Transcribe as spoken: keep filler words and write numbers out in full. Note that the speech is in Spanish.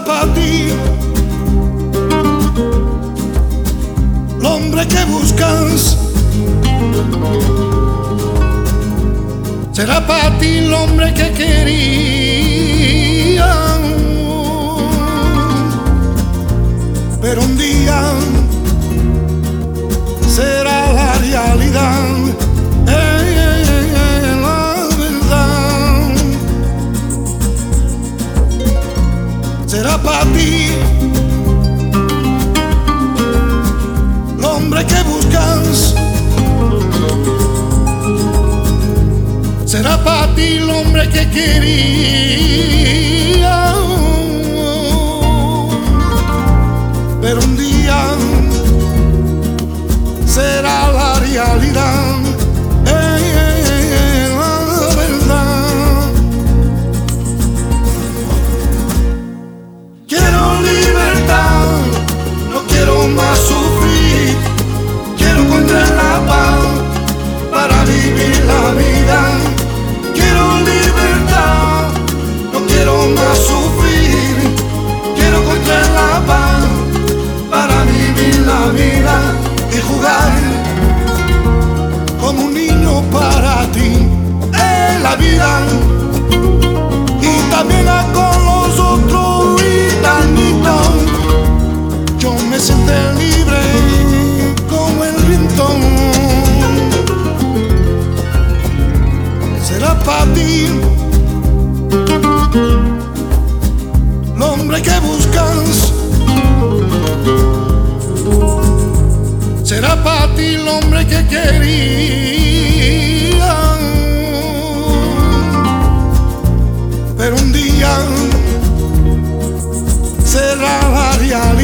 para ti el hombre que buscas. Será para ti el hombre que quería, pero un día será la realidad, eh, la verdad. Será para ti el hombre que buscas. Será para ti el hombre que quería, pero un día será la realidad, eh, la verdad. Quiero libertad, no quiero más sufrir. Quiero encontrar la paz para vivir la vida. Quiero libertad, no quiero más sufrir. Quiero encontrar la paz para vivir la vida y jugar como un niño para ti en la vida, y también con los otros gitanitos. Yo me siento libre como el viento. Será para ti el hombre que buscas. Será para ti el hombre que quería, pero un día será la realidad.